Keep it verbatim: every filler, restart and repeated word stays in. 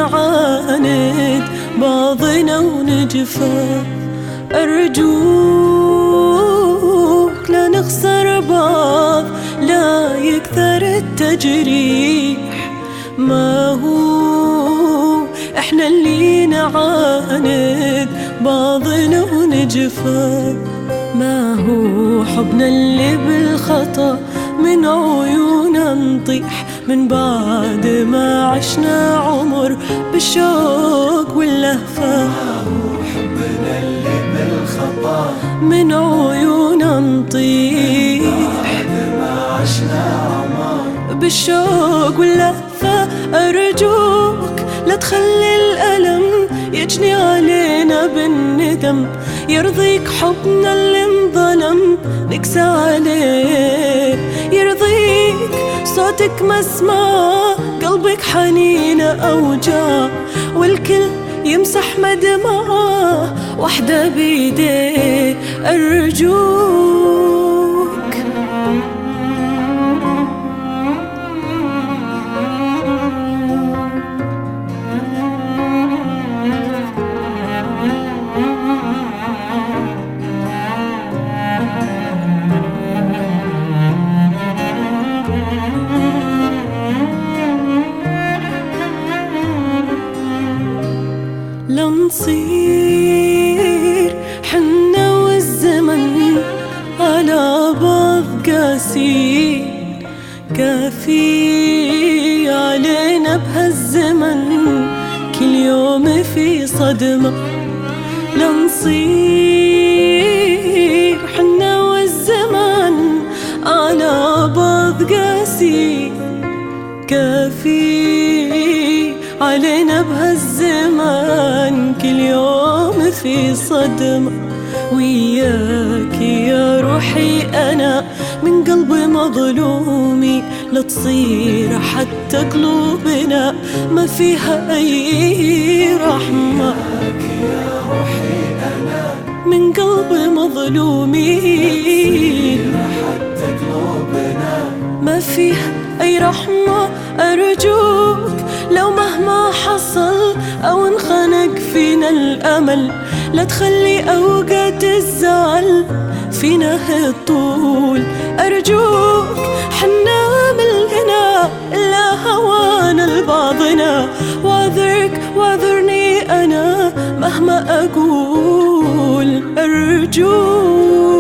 نعاند بعضنا ونجفى. أرجوك لا نخسر بعض، لا يكثر التجريح. ما هو إحنا اللي نعاند بعضنا ونجفى، ما هو حبنا اللي بالخطأ من عيونا نطيح، من بعد ما عشنا عمر بالشوق واللهفة. ما هو حبنا اللي بالخطأ من عيونا نطيح، من بعد ما عشنا عمر بالشوق واللهفة. أرجوك لا تخلي الألم يجني علينا بالندم، يرضيك حبنا اللي انظلم نكسى عليه، يرضيك صوتك مسمع قلبك حنين أوجاع، والكل يمسح مدمعه وحدة بيديه. أرجوك لا نصير حنا والزمن على بعض قاسين، كافي علينا بهالزمن كل يوم في صدمة. لا نصير حنا والزمن على بعض قاسين، كافي علينا بهالزمان كل يوم في صدمة. وياك يا روحي أنا من قلبي مظلومي، لا تصير حتى قلوبنا ما فيها أي رحمة. وياك يا روحي أنا من قلبي مظلومي، حتى قلوبنا ما فيها أي رحمة. أرجوك لو مهما حصل أو انخنق فينا الأمل، لا تخلي أوقات الزعل فينا هالطول. أرجوك حنا ملنا إلا هوانا لبعضنا، واعذرك واعذرني أنا مهما أقول. أرجوك